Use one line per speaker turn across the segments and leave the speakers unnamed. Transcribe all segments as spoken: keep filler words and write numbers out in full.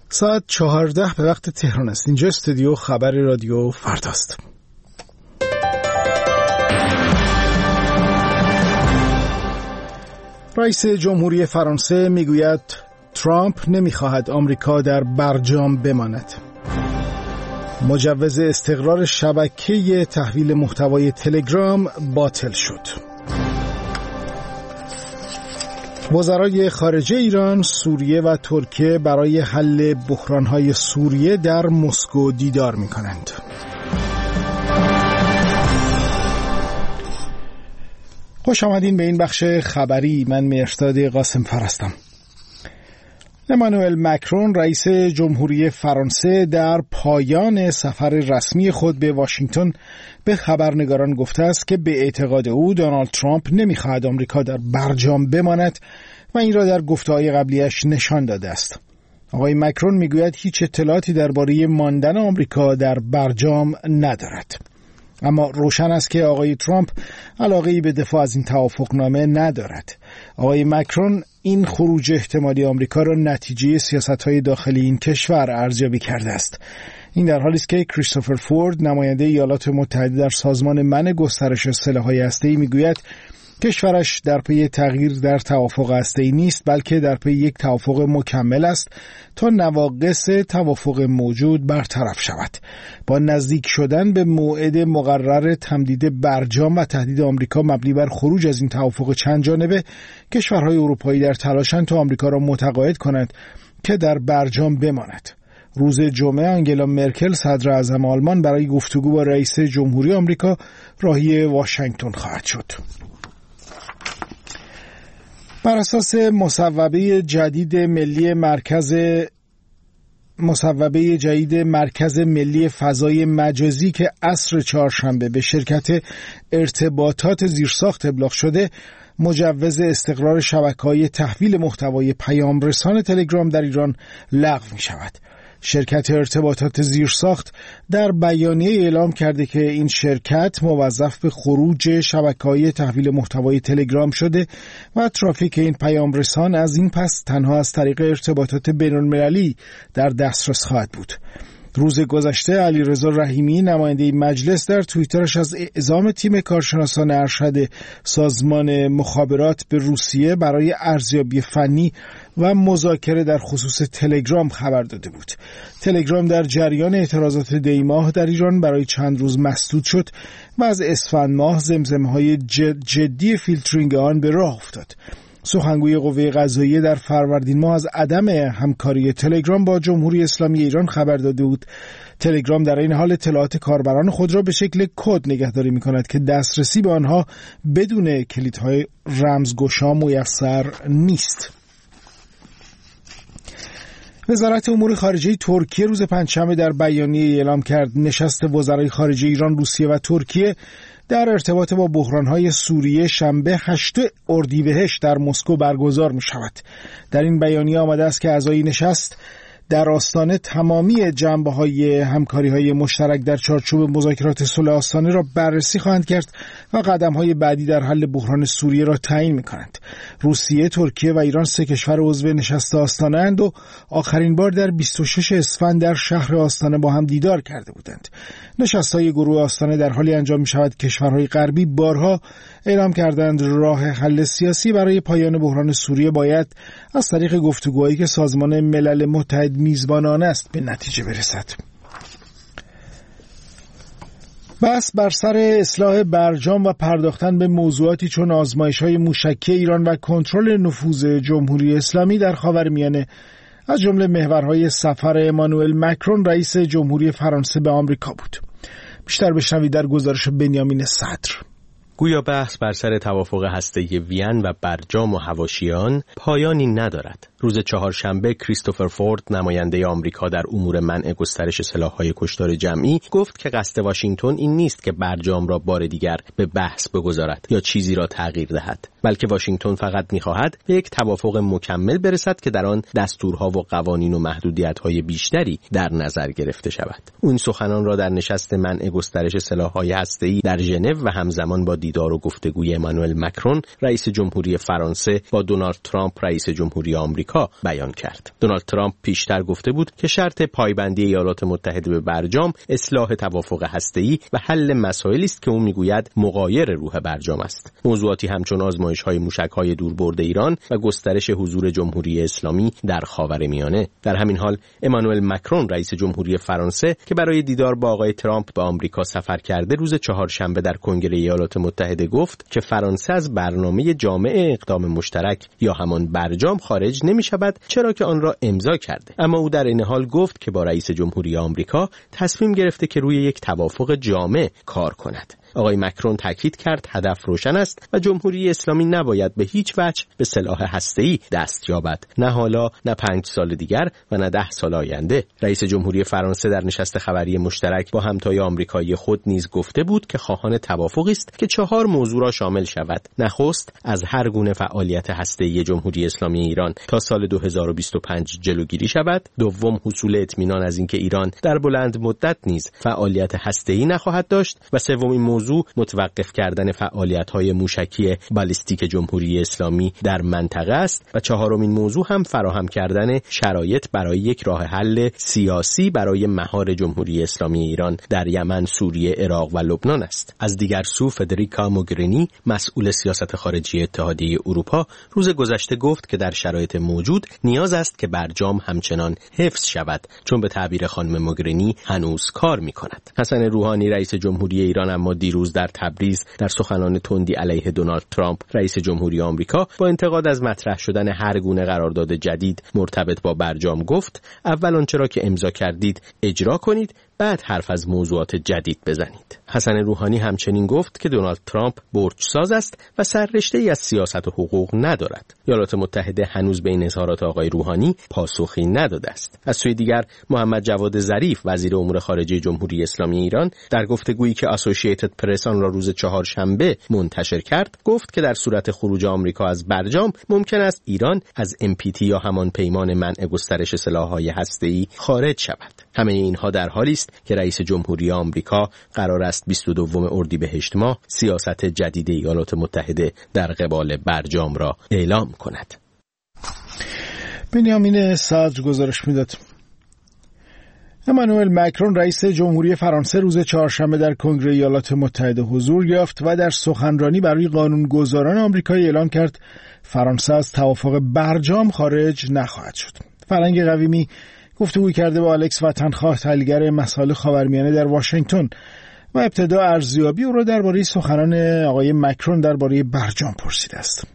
ساعت چهارده به وقت تهران است. اینجا استودیو خبر رادیو فرداست. رئیس جمهوری فرانسه میگوید ترامپ نمیخواهد آمریکا در برجام بماند. مجوز استقرار شبکه تحویل محتوای تلگرام باطل شد. وزرای خارجه ایران، سوریه و ترکیه برای حل بحران‌های سوریه در مسکو دیدار می‌کنند. خوش آمدین به این بخش خبری. من مهرداد قاسم فر هستم. امانوئل مکرون رئیس جمهوری فرانسه در پایان سفر رسمی خود به واشنگتن به خبرنگاران گفته است که به اعتقاد او دونالد ترامپ نمی‌خواهد آمریکا در برجام بماند و این را در گفته‌های قبلیش نشان داده است. آقای مکرون میگوید هیچ اطلاعاتی درباره ماندن آمریکا در برجام ندارد. اما روشن است که آقای ترامپ علاقه‌ای به دفاع از این توافقنامه ندارد. آقای مکرون این خروج احتمالی آمریکا را نتیجه سیاست‌های داخلی این کشور ارزیابی کرده است. این در حالی است که کریستوفر فورد، نماینده ایالات متحده در سازمان منع گسترش سلاح‌های هسته‌ای، میگوید کشورش در پی تغییر در توافق هسته‌ای نیست، بلکه در پی یک توافق مکمل است تا نواقص توافق موجود برطرف شود. با نزدیک شدن به موعد مقرر تمدید برجام و تهدید آمریکا مبنی بر خروج از این توافق چند جانبه، کشورهای اروپایی در تلاشند تا آمریکا را متقاعد کنند که در برجام بماند. روز جمعه آنگلا مرکل، صدر اعظم آلمان، برای گفتگو با رئیس جمهوری آمریکا راهی واشنگتن خواهد شد. بر اساس مصوبه جدید ملی مرکز مصوبه جدید مرکز ملی فضای مجازی که عصر چهارشنبه به شرکت ارتباطات زیرساخت ابلاغ شده، مجوز استقرار شبکه‌های تحویل محتوای پیام رسان تلگرام در ایران لغو می شود. شرکت ارتباطات زیرساخت در بیانیه اعلام کرده که این شرکت موظف به خروج شبکه‌های تحویل محتوای تلگرام شده و ترافیک این پیام رسان از این پس تنها از طریق ارتباطات بین‌المللی در دسترس خواهد بود. روز گذشته علیرضا رحیمی، نماینده مجلس، در توییترش از اعزام تیم کارشناسان ارشد سازمان مخابرات به روسیه برای ارزیابی فنی و مذاکره در خصوص تلگرام خبر داده بود. تلگرام در جریان اعتراضات دی ماه در ایران برای چند روز مسدود شد و از اسفند ماه زمزمه‌های جد جدی فیلترینگ آن به راه افتاد. سخنگوی قوه قضاییه در فروردین ماه از عدم همکاری تلگرام با جمهوری اسلامی ایران خبر داده بود. تلگرام در این حال اطلاعات کاربران خود را به شکل کد نگهداری می‌کند که دسترسی به آنها بدون کلیدهای رمزگشا میسر نیست. وزارت امور خارجه ترکیه روز پنجشنبه در بیانیه اعلام کرد نشست وزرای خارجه ایران، روسیه و ترکیه در ارتباط با بحران‌های سوریه شنبه هشتم اردیبهشت در مسکو برگزار می‌شود. در این بیانیه آمده است که اعضای نشست در آستانه تمامی جنبه‌های همکاری‌های مشترک در چارچوب مذاکرات صلح آستانه را بررسی خواهند کرد و قدم‌های بعدی در حل بحران سوریه را تعیین می‌کنند. روسیه، ترکیه و ایران سه کشور عضو نشست آستانه اند و آخرین بار در بیست و ششم اسفند در شهر آستانه با هم دیدار کرده بودند. نشست‌های گروه آستانه در حالی انجام می‌شود کشورهای غربی بارها اعلام کردند راه حل سیاسی برای پایان بحران سوریه باید از طریق گفتگوهایی که سازمان ملل متحد میزبان آن است به نتیجه برسد. بحث بر سر اصلاح برجام و پرداختن به موضوعاتی چون آزمایش‌های موشکی ایران و کنترل نفوذ جمهوری اسلامی در خاورمیانه از جمله محورهای سفر امانوئل مکرون رئیس جمهوری فرانسه به آمریکا بود. بیشتر بشنوید در گزارش بنیامین صدر.
گویا بحث بر سر توافق هسته‌ای وین و برجام و حواشیان پایانی ندارد. روز چهارشنبه کریستوفر فورد، نماینده آمریکا در امور منع گسترش سلاح‌های کشتار جمعی، گفت که قصد واشنگتن این نیست که برجام را بار دیگر به بحث بگذارد یا چیزی را تغییر دهد. بلکه واشنگتن فقط می‌خواهد به یک توافق مکمل برسد که در آن دستورها و قوانین و محدودیت‌های بیشتری در نظر گرفته شود. اون سخنان را در نشست منع گسترش سلاح‌های هسته‌ای در ژنو و همزمان با دیدار و گفتگوی امانوئل مکرون رئیس جمهوری فرانسه با دونالد ترامپ رئیس جمهوری آمریکا بیان کرد. دونالد ترامپ پیشتر گفته بود که شرط پایبندی ایالات متحده به برجام اصلاح توافق هسته‌ای و حل مسائلی است که او میگوید مغایر روح برجام است. موضوعاتی همچون آزمایش‌های موشک‌های دوربرد ایران و گسترش حضور جمهوری اسلامی در خاورمیانه. در همین حال امانوئل مکرون رئیس جمهوری فرانسه که برای دیدار با آقای ترامپ به آمریکا سفر کرده روز چهارشنبه در کنگره ایالات متحده گفت که فرانسه از برنامه جامع اقدام مشترک یا همان برجام خارج نمی‌شود، چرا که آن را امضا کرده. اما او در این حال گفت که با رئیس جمهوری آمریکا تصمیم گرفته که روی یک توافق جامع کار کند. آقای مکرون تاکید کرد هدف روشن است و جمهوری اسلامی نباید به هیچ وجه به سلاح هسته‌ای دست یابد، نه حالا، نه پنج سال دیگر و نه ده سال آینده. رئیس جمهوری فرانسه در نشست خبری مشترک با همتای آمریکایی خود نیز گفته بود که خواهان توافقی است که چهار موضوع را شامل شود. نخست، از هر گونه فعالیت هسته‌ای جمهوری اسلامی ایران تا سال دو هزار و بیست و پنج جلوگیری شود. دوم، حصول اطمینان از اینکه ایران در بلند مدت نیز فعالیت هسته‌ای نخواهد داشت و سومین موضوع متوقف کردن فعالیت‌های موشکی بالستیک جمهوری اسلامی در منطقه است و چهارمین موضوع هم فراهم کردن شرایط برای یک راه حل سیاسی برای مهار جمهوری اسلامی ایران در یمن، سوریه، عراق و لبنان است. از دیگر سو فدریکا موگرینی مسئول سیاست خارجی اتحادیه اروپا روز گذشته گفت که در شرایط موجود نیاز است که برجام همچنان حفظ شود، چون به تعبیر خانم موگرینی هنوز کار می‌کند. حسن روحانی رئیس جمهوری ایران اما دیروز در تبریز در سخنان تندی علیه دونالد ترامپ رئیس جمهوری آمریکا با انتقاد از مطرح شدن هر گونه قرارداد جدید مرتبط با برجام گفت اول آنچه را که امضا کردید اجرا کنید، بعد حرف از موضوعات جدید بزنید. حسن روحانی همچنین گفت که دونالد ترامپ برج‌ساز است و سررشته‌ای از سیاست و حقوق ندارد. ایالات متحده هنوز به این اظهارات آقای روحانی پاسخی نداده است. از سوی دیگر محمد جواد ظریف وزیر امور خارجه جمهوری اسلامی ایران در گفتگویی که اسوسییتد پرس آن را روز چهارشنبه منتشر کرد گفت که در صورت خروج آمریکا از برجام ممکن است ایران از ام پی تی یا همان پیمان منع گسترش سلاح‌های هسته‌ای خارج شود. همه اینها در حالی است که رئیس جمهوری آمریکا قرار است بیست و دوم اردیبهشت ماه سیاست جدید ایالات متحده در قبال برجام را اعلام کند.
بنیامین صدر گزارش میداد. امانوئل مکرون رئیس جمهوری فرانسه روز چهارشنبه در کنگره ایالات متحده حضور یافت و در سخنرانی برای قانونگذاران آمریکایی اعلام کرد فرانسه از توافق برجام خارج نخواهد شد. فرهنگ قویمی گفتگو کرده با الکس وطنخواه تحلیلگر مسائل خاورمیانه در واشنگتن و ابتدا ارزیابی او را درباره سخنان آقای مکرون درباره برجام پرسیده است.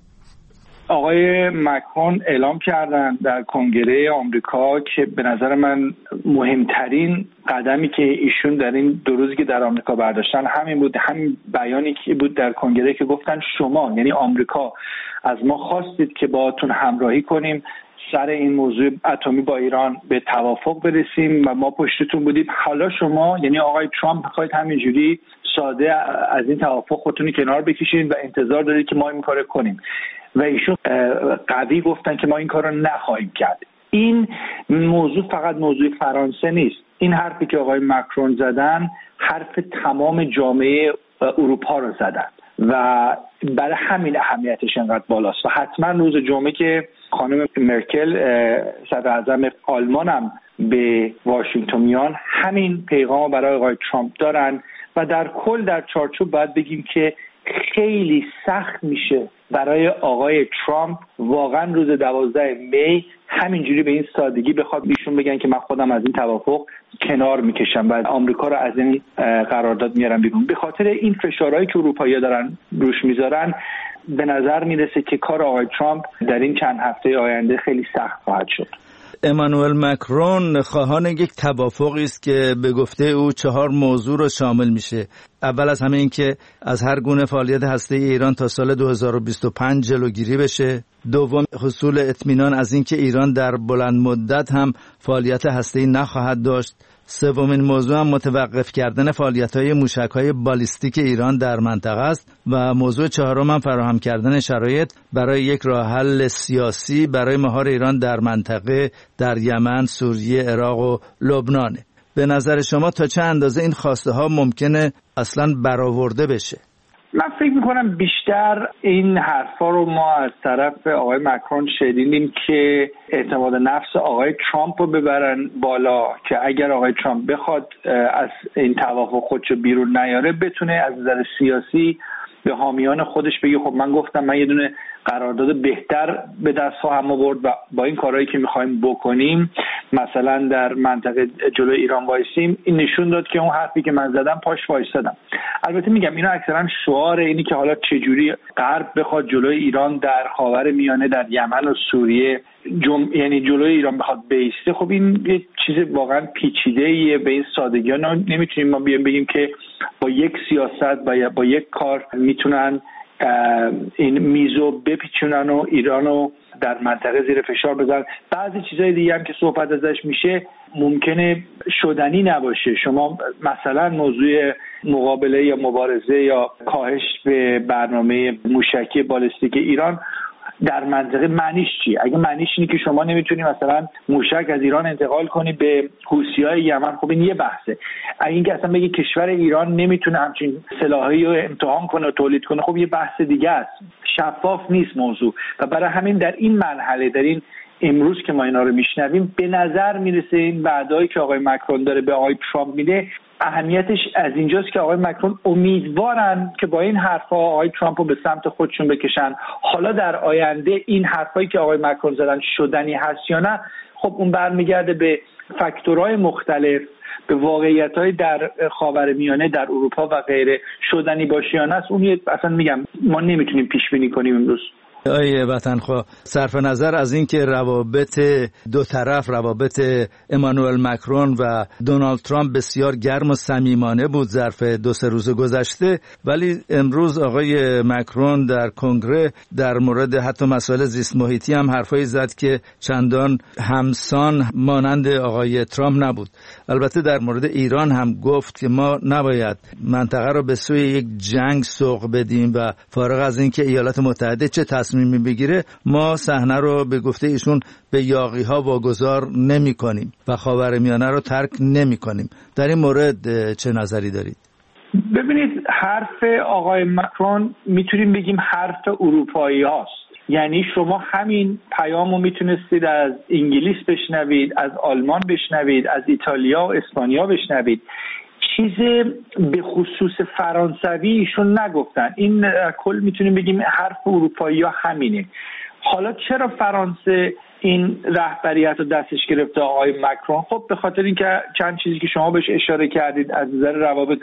آقای مکرون اعلام کردند در کنگره آمریکا که به نظر من مهمترین قدمی که ایشون در این دو روزی که در آمریکا برداشتن همین بود، همین بیانی که بود در کنگره که گفتن شما یعنی آمریکا از ما خواستید که باهاتون همراهی کنیم سر این موضوع اتمی با ایران به توافق برسیم و ما پشتتون بودیم. حالا شما یعنی آقای ترامپ میخواید همینجوری ساده از این توافق خودتون کنار بکشید و انتظار دارید که ما این کارو کنیم و ایشون قوی گفتن که ما این کارو نخواهیم کرد. این موضوع فقط موضوع فرانسه نیست. این حرفی که آقای مکرون زدن حرف تمام جامعه اروپا رو زدن و برای همین اهمیتش انقدر بالاست و حتما روز جمعه که خانم مرکل صدر اعظم آلمان هم به واشنگتن میان همین پیغام برای آقای ترامپ دارن و در کل در چارچوب باید بگیم که خیلی سخت میشه برای آقای ترامپ واقعا روز دوازده می همینجوری به این سادگی بخواد ایشون بگن که من خودم از این توافق کنار میکشم و آمریکا رو از این قرارداد میارم بیرون. به خاطر این فشارهایی که اروپایی‌ها دارن روش میذارن به نظر میرسه که کار آقای ترامپ در این چند هفته آینده خیلی سخت خواهد شد.
امانوئل مکرون خواهان یک توافقی است که به گفته او چهار موضوع رو شامل میشه. اول از همه این که از هر گونه فعالیت هسته‌ای ایران تا سال دو هزار و بیست و پنج جلوگیری بشه. دوم، حصول اطمینان از این که ایران در بلند مدت هم فعالیت هسته‌ای نخواهد داشت سومین موضوع هم متوقف کردن فعالیت‌های موشک‌های بالیستیک ایران در منطقه است و موضوع چهارم هم فراهم کردن شرایط برای یک راه حل سیاسی برای مهار ایران در منطقه در یمن، سوریه، عراق و لبنان. به نظر شما تا چه اندازه این خواسته ها ممکنه اصلاً برآورده بشه؟
من فکر میکنم بیشتر این حرفا رو ما از طرف آقای مکرون شنیدیم که اعتماد نفس آقای ترامپ رو ببرن بالا که اگر آقای ترامپ بخواد از این توافق خودشو بیرون نیاره بتونه از نظر سیاسی به حامیان خودش بگه خب من گفتم من یه دونه قرارداد بهتر به دست خواهم آورد و با این کارهایی که میخوایم بکنیم مثلا در منطقه جلوی ایران وایسیم. این نشون داد که اون حرفی که من زدم پاش وایسادم. البته میگم اینا اکثرا شعار اینی که حالا چجوری غرب بخواد جلوی ایران در خاور میانه در یمن و سوریه جم... یعنی جلوی ایران بخواد بیسته. خب این یه چیز واقعا پیچیده‌ایه، به این سادگی ها نمیتونیم ما بیایم بگیم که با یک سیاست و با یک کار میتونن این میزو بپیچونن و ایرانو در منطقه زیر فشار بذارن. بعضی چیزای دیگه هم که صحبت ازش میشه ممکنه شدنی نباشه. شما مثلا موضوع مقابله یا مبارزه یا کاهش به برنامه موشکی بالستیک ایران در منطقه معنیش چیه؟ اگه معنیش اینه که شما نمیتونی مثلا موشک از ایران انتقال کنی به حوثی‌های یمن، خب این یه بحثه. اگه اینکه اصلا بگی کشور ایران نمیتونه همچین سلاحی رو امتحان کنه و تولید کنه، خب یه بحث دیگه است. شفاف نیست موضوع و برای همین در این مرحله در این امروز که ما اینا رو میشنویم به نظر میرسه این وعده‌ای که آقای مکرون داره به آقای ترامپ میده اهمیتش از اینجاست که آقای مکرون امیدوارن که با این حرفا آقای ترامپ رو به سمت خودشون بکشن. حالا در آینده این حرفایی که آقای مکرون زدن شدنی هست یا نه، خب اون برمیگرده به فاکتورهای مختلف، به واقعیت‌های در خاورمیانه در اروپا و غیره. شدنی باشه یا نه اون اصلا میگم ما نمیتونیم پیش بینی کنیم امروز.
آیه وطنخواه، صرف نظر از این که روابط دو طرف، روابط امانوئل مکرون و دونالد ترامپ بسیار گرم و صمیمانه بود ظرف دو سه روز گذشته، ولی امروز آقای مکرون در کنگره در مورد حتی مسائل زیست محیطی هم حرفایی زد که چندان همسان مانند آقای ترامپ نبود. البته در مورد ایران هم گفت که ما نباید منطقه رو به سوی یک جنگ سوق بدیم و فارغ از این که ایالات متحده چه تصمیمی بگیره ما صحنه رو به گفته ایشون به یاغی‌ها واگذار نمی‌کنیم و خاورمیانه رو ترک نمی‌کنیم. در این مورد چه نظری دارید؟
ببینید حرف آقای مکرون میتونیم بگیم حرف اروپایی هاست. یعنی شما همین پیامو میتونستید از انگلیس بشنوید، از آلمان بشنوید، از ایتالیا و اسپانیا بشنوید. چیز به خصوص فرانسوی ایشون نگفتن. این کل میتونیم بگیم حرف اروپایی ها همینه. حالا چرا فرانسه این رهبریت رو دستش گرفته آقای مکرون؟ خب به خاطر اینکه چند چیزی که شما بهش اشاره کردید، از نظر روابط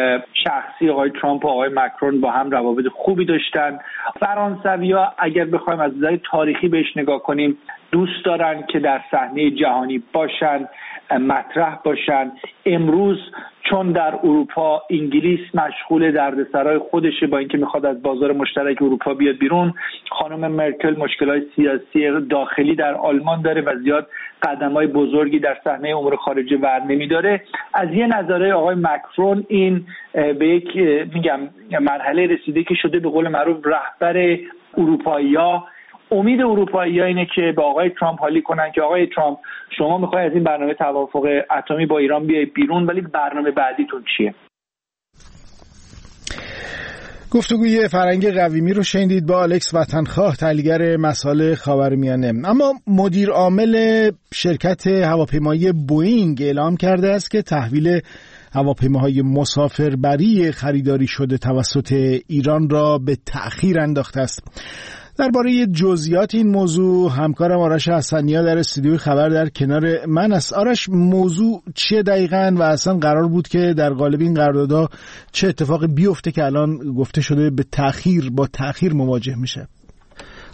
شخصی آقای ترامپ و آقای مکرون با هم روابط خوبی داشتن. فرانسوی‌ها اگر بخوایم از نظر تاریخی بهش نگاه کنیم دوست دارن که در صحنه جهانی باشن، مطرح باشن. امروز چون در اروپا انگلیس مشغول دردسرای خودشه با اینکه میخواد از بازار مشترک اروپا بیاد بیرون، خانم مرکل مشکلات سیاسی داخلی در آلمان داره و زیاد قدم‌های بزرگی در صحنه امور خارجه ور نمیداره. از یه نظره آقای مکرون این به یک میگم مرحله رسیده که شده به قول معروف رهبر اروپایی‌ها. امید اروپایی‌ها اینه که با آقای ترامپ حالی کنن که آقای ترامپ شما میخوای از این برنامه توافق اتمی با ایران بیای بیرون، ولی برنامه بعدیتون چیه؟
گفتگوی فرنگ قویمی رو شنیدید با الکس وطنخواه، تحلیلگر مسائل خاورمیانه. اما مدیر عامل شرکت هواپیمایی بوئینگ اعلام کرده است که تحویل هواپیماهای مسافربری خریداری شده توسط ایران را به تأخیر انداخته است. درباره جزئیات این موضوع همکارم آرش حسنی‌ها در استودیوی خبر در کنار من است. آرش، موضوع چیه دقیقاً و اصلا قرار بود که در قالب این قراردادها چه اتفاقی بیفته که الان گفته شده به تأخیر با تأخیر مواجه میشه؟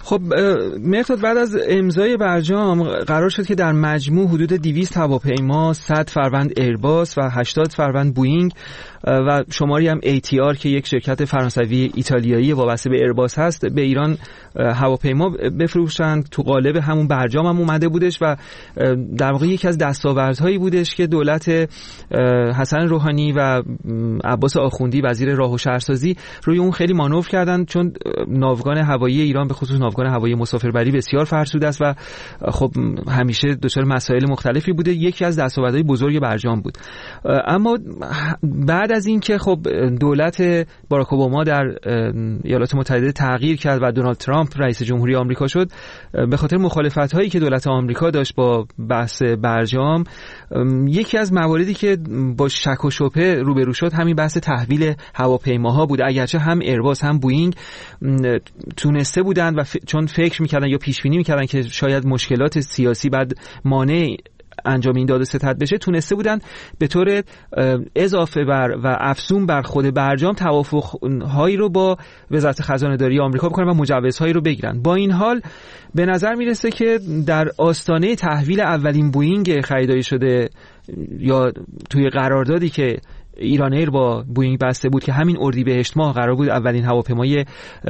خب مقداد، بعد از امضای برجام قرار شد که در مجموع حدود دویست هواپیما، صد فروند ایرباس و هشتاد فروند بوئینگ و شماری هم ای تی آر که یک شرکت فرانسوی ایتالیایی وابسته به ایرباس هست به ایران هواپیما بفروشند. تو قالب همون برجام هم اومده بودش و در واقع یکی از دستاوردهایی بودش که دولت حسن روحانی و عباس آخوندی وزیر راه و شهرسازی روی اون خیلی مانور کردن، چون ناوگان هوایی ایران به خصوص ناوگان هوایی مسافربری بسیار فرسوده است و خب همیشه دچار مسائل مختلفی بوده. یکی از دستاوردهای بزرگ برجام بود. اما بعد از این که خب دولت باراک اوباما در ایالات متحده تغییر کرد و دونالد ترامپ رئیس جمهوری آمریکا شد، به خاطر مخالفت‌هایی که دولت آمریکا داشت با بحث برجام، یکی از مواردی که با شک و شبهه روبرو شد همین بحث تحویل هواپیماها بود. اگرچه هم ایرباس هم بوئینگ تونسته بودند و ف... چون فکر می‌کردن یا پیش بینی می‌کردن که شاید مشکلات سیاسی بعد مانع انجام این داد و ستد بشه، تونسته بودن به طور اضافه بر و افزون بر خود برجام توافق‌هایی رو با وزارت خزانه‌داری آمریکا بکنن و مجوزهایی رو بگیرن. با این حال به نظر میرسه که در آستانه تحویل اولین بوئینگ خریداری شده یا توی قراردادی که ایران ایر با بوئینگ بسته بود که همین اردیبهشت ماه قرار بود اولین هواپیمای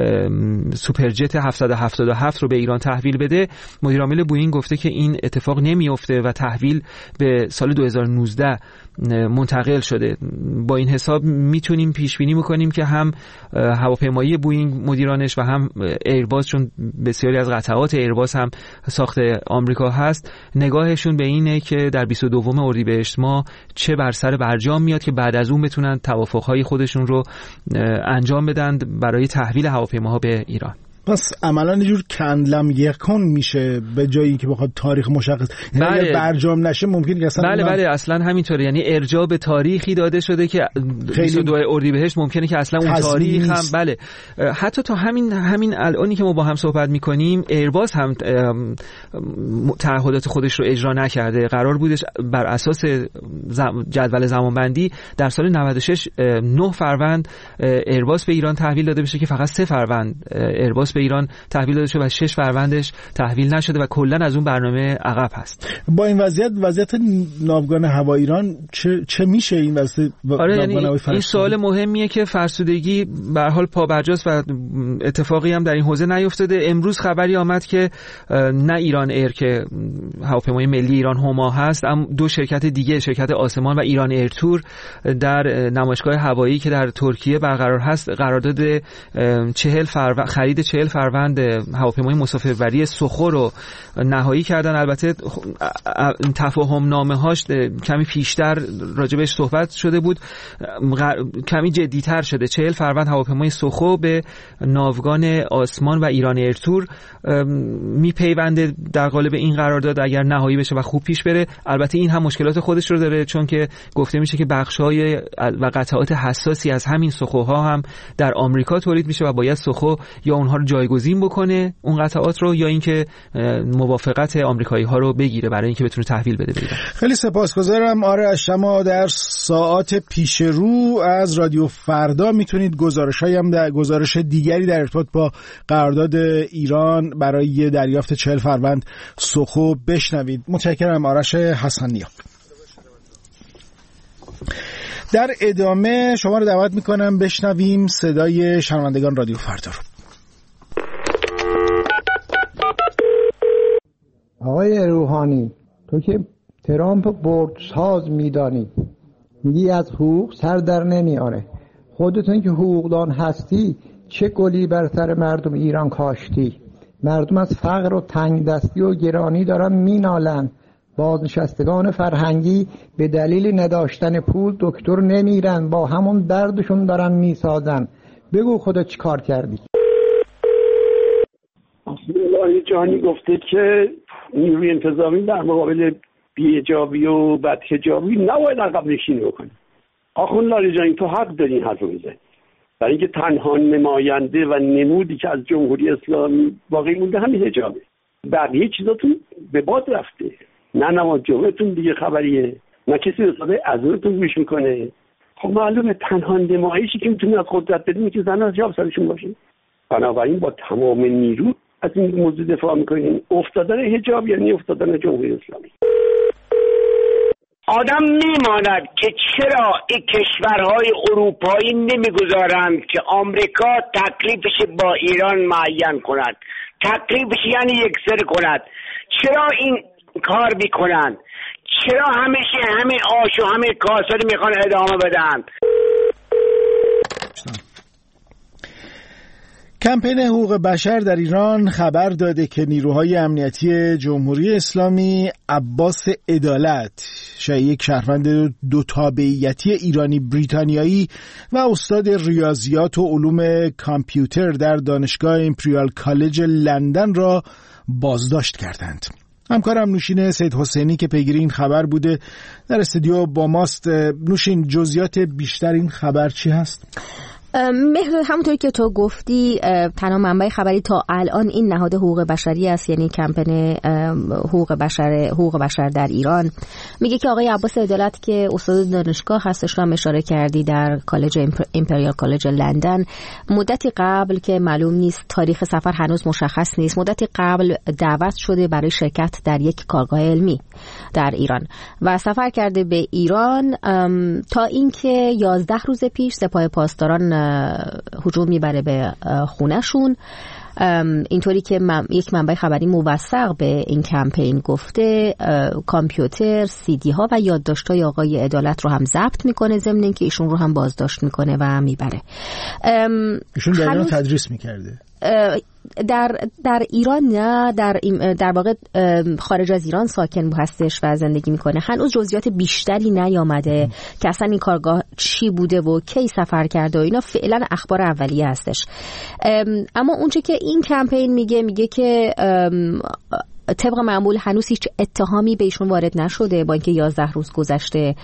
سوپرجت هفتصد و هفتاد و هفت رو به ایران تحویل بده، مدیر عامل بوئینگ گفته که این اتفاق نمیفته و تحویل به سال دو هزار و نوزده منتقل شده. با این حساب میتونیم پیش بینی میکنیم که هم هواپیمایی بوئینگ مدیرانش و هم ایرباس، چون بسیاری از قطعات ایرباس هم ساخت آمریکا هست، نگاهشون به اینه که در بیست و دوم اردیبهشت ماه چه بر سر برجام میاد که بعد از اون بتونن توافقهای خودشون رو انجام بدن برای تحویل هواپیماها به ایران.
پس عملا یه جور کندلم یکون میشه به جایی که بخواد تاریخ مشخص، یعنی
بله.
اگر برجام نشه ممکنه که اصلا
بله بله اصلا همینطوره، یعنی ارجاع به تاریخی داده شده که بیست و دو اردیبهشت ممکنه که اصلا اون تاریخ هم بله حتی تا همین همین الانی که ما با هم صحبت میکنیم ایرباس هم تعهدات خودش رو اجرا نکرده. قرار بودش بر اساس جدول زمانبندی در سال نود و شش نه فروند ایرباس به ایران تحویل داده بشه که فقط سه فروند ایرباس به ایران تحویل داده شده و شش فروندش تحویل نشده و کلا از اون برنامه عقب هست.
با این وضعیت وضعیت ناوگان هوایی ایران چه چه میشه این وضعیت؟
آره یعنی این سوال مهمیه که فرسودگی به هر حال پابرجاست و اتفاقی هم در این حوزه نیفتاده. امروز خبری آمد که نه ایران ایر که هواپیمای ملی ایران هما هست، اما دو شرکت دیگه، شرکت آسمان و ایران ایر تور، در نمایشگاه هوایی که در ترکیه برقرار هست قرارداد چهل فروند خرید چهل فروند هواپیمای مسافربری سخو رو نهایی کردن. البته تفاهم نامه هاش کمی پیشتر راجبش صحبت شده بود، کمی جدیتر شده. چهل فروند هواپیمای سخو به ناوگان آسمان و ایران ایرتور میپیونده در قالب این قرارداد اگر نهایی بشه و خوب پیش بره. البته این هم مشکلات خودش رو داره، چون که گفته میشه که بخش‌های و قطعات حساسی از همین سخوها هم در آمریکا تولید میشه و باید سخو یا اونها رو جایگزین بکنه اون قطعات رو، یا اینکه موافقت آمریکایی‌ها رو بگیره برای اینکه بتونه تحویل بده بیرون.
خیلی سپاسگزارم آرش. شما در ساعات پیش رو از رادیو فردا میتونید گزارش‌هایی هم در گزارش دیگری در ارتباط با قرارداد ایران برای دریافت چهل فروند سخو بشنوید. متشکرم آرش حسنیاب. در ادامه شما رو دعوت میکنم بشنویم صدای شنوندگان رادیو فردا رو.
آقای روحانی، تو که ترامپ برد ساز میدانی، میگی از حقوق سر در نمیاره. خودتون که حقوقدان هستی چه گلی بر سر مردم ایران کاشتی؟ مردم از فقر و تنگ دستی و گرانی دارن مینالن. بازنشستگان فرهنگی به دلیل نداشتن پول دکتر نمیرن، با همون دردشون دارن میسازن. بگو خودت چی کار کردی؟
الله جهانی گفته که نیروی انتظامی در مقابل بی‌حجابی و بدحجابی نباید عقب نشینی بکنه. آخوند لاریجانی تو حق داری این حرف رو بزنی، برای اینکه تنها نماینده و نمودی که از جمهوری اسلامی باقی مونده همین حجابه. بقیه چیزاتون به باد رفته. نه نماز جمعهتون دیگه خبریه، نه کسی به صدای اذانتون گوش میکنه. خب معلومه تنها نمایشی که میتونه از قدرت بدیم که زن از جاب سرشون باشه. بنابراین با تمام نیرو از این موضوع دفاع میکنین؟ افتادن حجاب یعنی افتادن جمهوری اسلامی.
آدم میماند که چرا این کشورهای اروپایی نمیگذارند که آمریکا تکلیفش با ایران معین کند، تکلیفش یعنی یکسر کند. چرا این کار میکنند؟ چرا همیشه همین آش و همین کاسه رو میخوان ادامه بدن؟
کمپین حقوق بشر در ایران خبر داده که نیروهای امنیتی جمهوری اسلامی عباس عدالت، یک شهروند دو تابعیتی ایرانی بریتانیایی و استاد ریاضیات و علوم کامپیوتر در دانشگاه امپریال کالج لندن را بازداشت کردند. همکارم نوشین سید حسینی که پیگیر این خبر بوده در استودیو با ماست. نوشین، جزئیات بیشتر این خبر چی هست؟
مهر، همونطوری که تو گفتی تنها منبع خبری تا الان این نهاد حقوق بشری است، یعنی کمپین حقوق بشر حقوق بشر در ایران. میگه که آقای عباس عدالت که استاد دانشگاه هستش، رو اشاره کردی، در کالج امپریال کالج لندن، مدتی قبل که معلوم نیست، تاریخ سفر هنوز مشخص نیست، مدتی قبل دعوت شده برای شرکت در یک کارگاه علمی در ایران و سفر کرده به ایران تا اینکه یازده روز پیش سپاه پاسداران هجوم میبره به خونهشون. اینطوری که من، یک منبع خبری موثق به این کمپین گفته کامپیوتر، سی دی ها و یادداشت‌های آقای عدالت رو هم ضبط میکنه، ضمن اینکه ایشون رو هم بازداشت میکنه و میبره.
ایشون در ایران تدریس میکرده؟
در در ایران نه، در در واقع خارج از ایران ساکن هستش و زندگی میکنه. هنوز جزئیات بیشتری نیامده که اصلا این کارگاه چی بوده و کی سفر کرده و اینا، فعلا اخبار اولیه هستش. اما اونچه که این کمپین میگه میگه که طبق معمول هنوز هیچ اتهامی به ایشون وارد نشده با اینکه یازده روز گذشته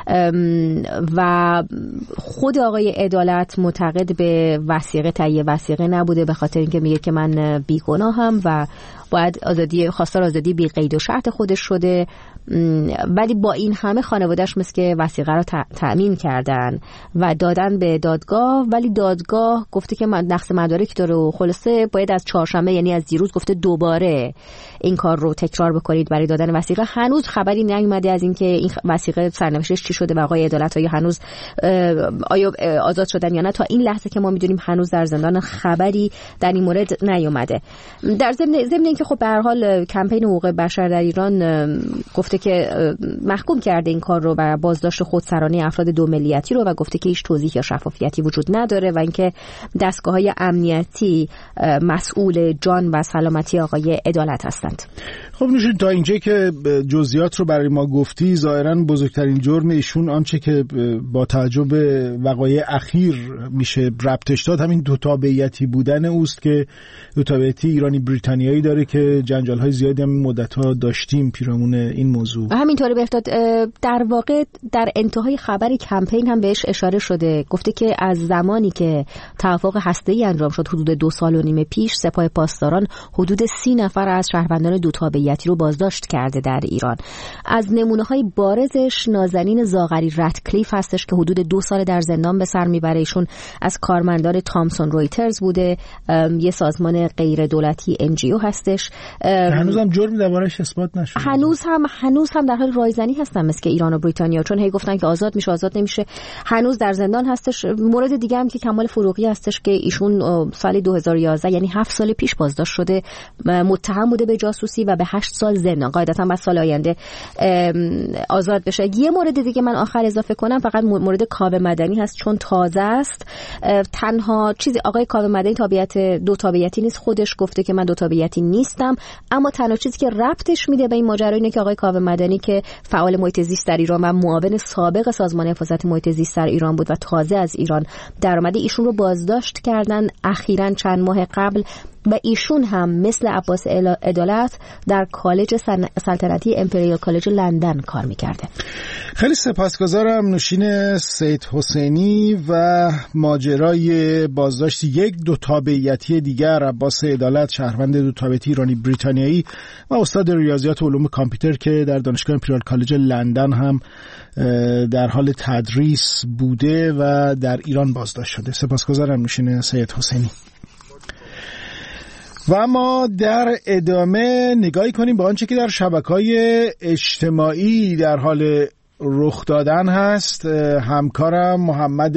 و خود آقای عدالت معتقد به وثیقه تهیه وثیقه نبوده، به خاطر اینکه میگه که من بیگناهم و باید آزادی خواستار آزادی بی قید و شرط خودش شده. ولی با این همه خانواده‌اش مثل که وثیقه رو تأمین کردن و دادن به دادگاه، ولی دادگاه گفته که نقص مدارک داره و خلاصه باید از چهارشنبه، یعنی از دیروز، گفته دوباره این کار رو تکرار بکنید برای دادن وثیقه. هنوز خبری نیومده از اینکه این وثیقه سرنوشتش چی شده و آقای عدالت آیا هنوز آیا آزاد شدن یا نه. تا این لحظه که ما میدونیم هنوز در زندان خبری در این مورد نیومده. در ضمن ضمن اینکه خب به هر حال کمپین حقوق بشر در ایران گفته که محکوم کرده این کار رو و بازداشت خودسرانه افراد دو ملیتی رو و گفته که هیچ توضیح یا شفافیتی وجود نداره و اینکه دستگاه‌های امنیتی مسئول جان و سلامتی آقای عدالت هستند.
خب نوشین، تا اینجا که جزئیات رو برای ما گفتی، ظاهراً بزرگترین جرم ایشون آنچه که با توجه به وقایع اخیر میشه ربطش داد همین دو تابعیتی بودن اوست که دو تابعیتی ایرانی بریتانیایی داره که جنجال‌های زیادی هم مدت‌ها داشتیم پیرامون این موضوع.
همینطوره بهداد، در واقع در انتهای خبر کمپین هم بهش اشاره شده، گفته که از زمانی که توافق هسته‌ای انجام شد حدود دو سال و نیم پیش، سپاه پاسداران حدود سی نفر از شهروندان دو تابعیتی رو بازداشت کرده در ایران. از نمونه‌های بارزش نازنین زاغری رتکلیف هستش که حدود دو سال در زندان به سر میبره. ایشون از کارمندان تامسون رویترز بوده، یه سازمان غیر دولتی ان جی او هستش.
هنوز هم جرم دربارش اثبات نشده.
هنوز هم هنوز هم در حال رایزنی هستن مثل که ایران و بریتانیا، چون هی گفتن که آزاد میشه آزاد نمیشه. هنوز در زندان هستش. مورد دیگه هم که کمال فروغی هستش که ایشون سال دو هزار و یازده یعنی هفت سال پیش بازداشت شده، متهم بوده به جاسوسی و به هشت سال زندان. قاعدتا بعد سال آینده آزاد بشه. یه مورد دیگه من آخر اضافه کنم، فقط مورد کاوه مدنی هست چون تازه است. تنها چیزی آقای کاوه مدنی تابعیت دو تابعیتی نیست، خودش گفته که من دو تابعیتی نیستم، اما تنها چیزی که ربطش میده به این ماجرا اینه که آقای کاوه مدنی که فعال محیط زیست در ایران و معاون سابق سازمان حفاظت محیط زیست در ایران بود و تازه از ایران درآمده، ایشون رو بازداشت کردن اخیراً چند ماه قبل و ایشون هم مثل عباس عدالت در کالج سلطنتی امپریال کالج لندن کار میکرده.
خیلی سپاسگزارم نوشین سید حسینی. و ماجرای بازداشت یک دو تابعیتی دیگر، عباس عدالت شهروند دو تابعیتی ایرانی بریتانیایی و استاد ریاضیات و علوم کامپیوتر که در دانشگاه امپریال کالج لندن هم در حال تدریس بوده و در ایران بازداشت شده. سپاسگزارم نوشین سید حسینی. و ما در ادامه نگاهی کنیم به آنچه که در شبکه‌های اجتماعی در حال رخ دادن هست. همکارم محمد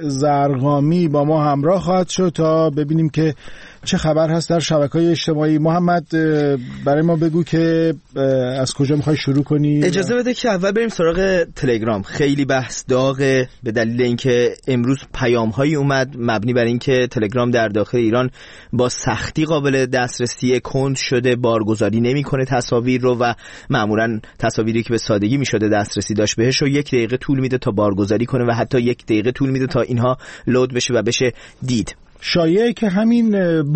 زرقامی با ما همراه خواهد شد تا ببینیم که چه خبر هست در شبکه‌های اجتماعی. محمد برای ما بگو که از کجا میخوای شروع کنی.
اجازه بده که اول بریم سراغ تلگرام. خیلی بحث داغه به دلیل اینکه امروز پیام‌هایی اومد مبنی بر اینکه تلگرام در داخل ایران با سختی قابل دسترسی کند شده، بارگذاری نمی‌کنه تصاویر رو و معمولاً تصاویری که به سادگی می‌شده دسترسی داشت بهش رو یک دقیقه طول میده تا بارگذاری کنه و حتی یک دقیقه طول میده تا اینها لود بشه و بشه دید.
شایعه که همین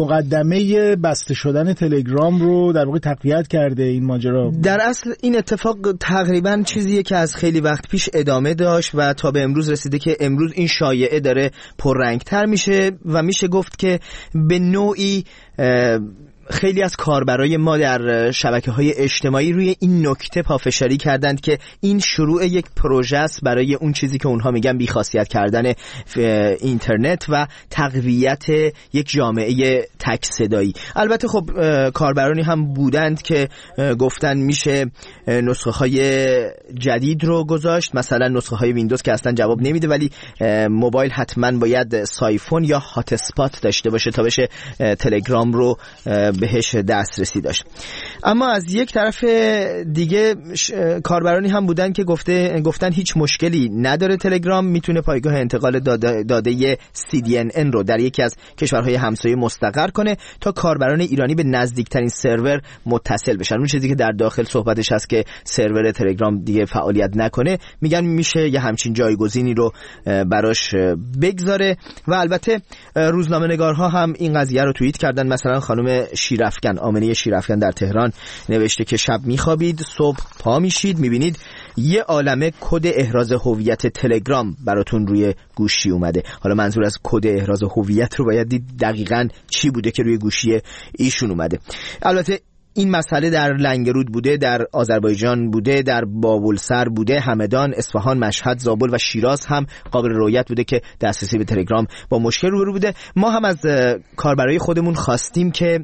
مقدمه بسته شدن تلگرام رو در واقع تقویت کرده این ماجرا.
در اصل این اتفاق تقریبا چیزیه که از خیلی وقت پیش ادامه داشت و تا به امروز رسیده که امروز این شایعه داره پررنگتر میشه و میشه گفت که به نوعی خیلی از کاربرای ما در شبکه‌های اجتماعی روی این نکته پافشاری کردند که این شروع یک پروژه است برای اون چیزی که اونها میگن بی‌خاصیت کردن اینترنت و تقویت یک جامعه تک صدایی. البته خب کاربرانی هم بودند که گفتن میشه نسخه‌های جدید رو گذاشت، مثلا نسخه‌های ویندوز که اصلا جواب نمیده، ولی موبایل حتما باید سایفون یا هات اسپات داشته باشه تا بشه تلگرام رو بهش دسترسی داشت. اما از یک طرف دیگه کاربرانی هم بودن که گفته گفتن هیچ مشکلی نداره، تلگرام میتونه پایگاه انتقال داده, داده سی دی ان ان رو در یکی از کشورهای همسایه مستقر کنه تا کاربران ایرانی به نزدیکترین سرور متصل بشن. اون چیزی که در داخل صحبتش هست که سرور تلگرام دیگه فعالیت نکنه، میگن میشه یه همچین جایگزینی رو براش بگذاره. و البته روزنامه‌نگارها هم این قضیه رو توییت کردن. مثلا خانم شیرافکن، آمنه شیرافکن در تهران نوشته که شب میخوابید صبح پا میشید میبینید یه عالمه کد احراز هویت تلگرام براتون روی گوشی اومده. حالا منظور از کد احراز هویت رو باید دید دقیقاً چی بوده که روی گوشی ایشون اومده. البته این مسئله در لنگرود بوده، در آذربایجان بوده، در بابلسر بوده، همدان، اصفهان، مشهد، زابل و شیراز هم قابل رؤیت بوده که دسترسی به تلگرام با مشکل روبرو بوده. ما هم از کاربرای خودمون خواستیم که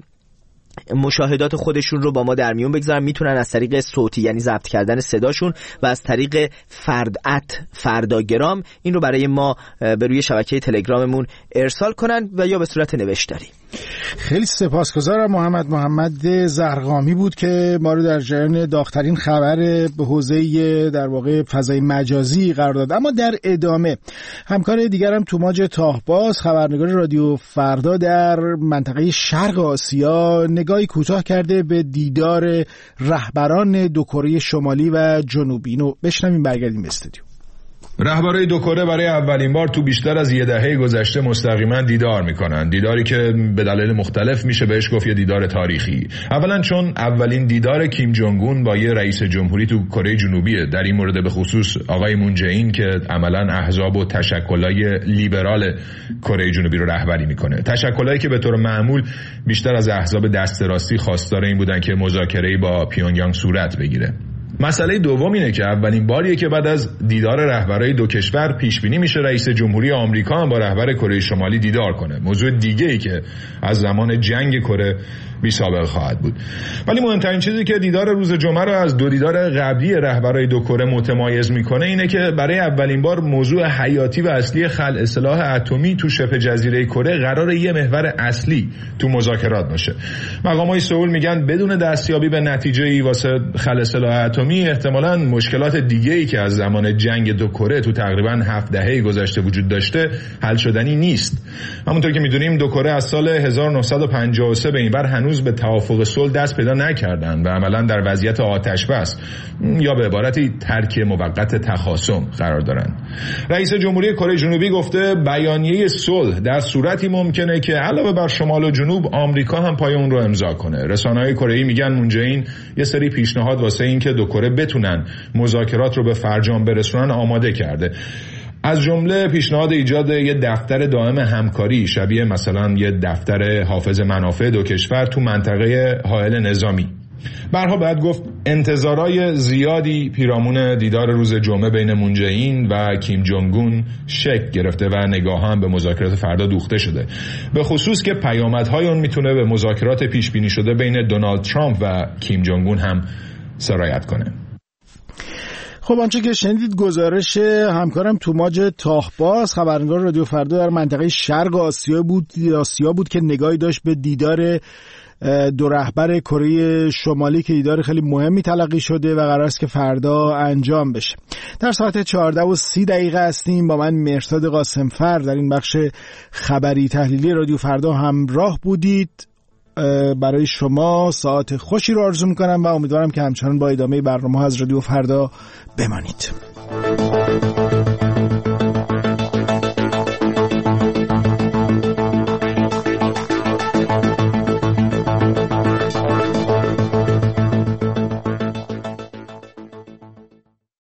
مشاهدات خودشون رو با ما در میون بگذارن. میتونن از طریق صوتی یعنی ضبط کردن صداشون و از طریق فردات فرداگرام این رو برای ما به روی شبکه تلگراممون ارسال کنن و یا به صورت نوشتاری.
خیلی سپاسگزارم. محمد محمد زرقامی بود که ما رو در جریان داغ‌ترین خبر به حوزه در واقع فضای مجازی قرار داد. اما در ادامه همکار دیگرم توماج تاهباز، خبرنگار رادیو فردا در منطقه شرق آسیا، نگاهی کوتاه کرده به دیدار رهبران دو کره شمالی و جنوبی. اینو بشنویم برگردیم به استودیو.
رهبرای دو کره برای اولین بار تو بیشتر از یه دهه گذشته مستقیما دیدار میکنن. دیداری که به دلایل مختلف میشه بهش گفت یه دیدار تاریخی. اولا چون اولین دیدار کیم جونگ اون با یه رئیس جمهوری تو کره جنوبیه. در این مورد به خصوص آقای مون جه این که عملا احزاب و تشکلای لیبرال کره جنوبی رو رهبری میکنه. تشکلایی که به طور معمول بیشتر از احزاب دست راستی خواستار این بودن که مذاکره‌ای با پیونگیانگ صورت بگیره. مسئله دوم اینه که اولین باریه که بعد از دیدار رهبرای دو کشور پیش بینی میشه رئیس جمهوری آمریکا هم با رهبر کره شمالی دیدار کنه. موضوع دیگه‌ای که از زمان جنگ کره بی سابقه خواهد بود. ولی مهمترین چیزی که دیدار روز جمعه رو از دو دیدار قبلی رهبرای دو کره متمایز میکنه اینه که برای اولین بار موضوع حیاتی و اصلی خلع سلاح اتمی تو شبه جزیره کره قرار یه محور اصلی تو مذاکرات باشه. مقامای سئول میگن بدون دستیابی به نتیجه‌ای واسه خلع سلاح اتمی احتمالاً مشکلات دیگه‌ای که از زمان جنگ دو کره تو تقریباً هفت دهه گذشته وجود داشته حل شدنی نیست. همونطور که میدونیم دو کره از سال هزار و نهصد و پنجاه و سه به این ور هنوز به توافق صلح دست پیدا نکردن و عملاً در وضعیت آتش بس یا به عبارتی ترک موقت تخاصم قرار دارن. رئیس جمهوری کره جنوبی گفته بیانیه صلح در صورتی ممکنه که علاوه بر شمال و جنوب آمریکا هم پای اون رو امضا کنه. رسانه‌های کره‌ای میگن مون جه این یه سری پیشنهاد واسه این که دو کره بتونن مذاکرات رو به فرجام برسونن آماده کرده. از جمله پیشنهاد ایجاد یه دفتر دائم همکاری شبیه مثلا یه دفتر حافظ منافع دو کشور تو منطقه حائل نظامی. برها باید گفت انتظارای زیادی پیرامون دیدار روز جمعه بین مون جه این و کیم جونگ اون شکل گرفته و نگاه هم به مذاکرات فردا دوخته شده، به خصوص که پیامدهای اون میتونه به مذاکرات پیش بینی شده بین دونالد ترامپ و کیم جونگ اون هم سرایت کنه.
خب آنچه که شنیدید گزارش همکارم توماج تاهباز، خبرنگار رادیو فردا در منطقه شرق آسیا بود آسیا بود که نگاهی داشت به دیدار دو رهبر کره شمالی که دیدار خیلی مهمی تلقی شده و قرار است که فردا انجام بشه. در ساعت چهارده و سی دقیقه هستیم. با من مهرداد قاسمفر در این بخش خبری تحلیلی رادیو فردا همراه بودید. برای شما ساعت خوشی رو آرزو میکنم و امیدوارم که همچنان با ادامه برنامه از رادیو فردا بمانید.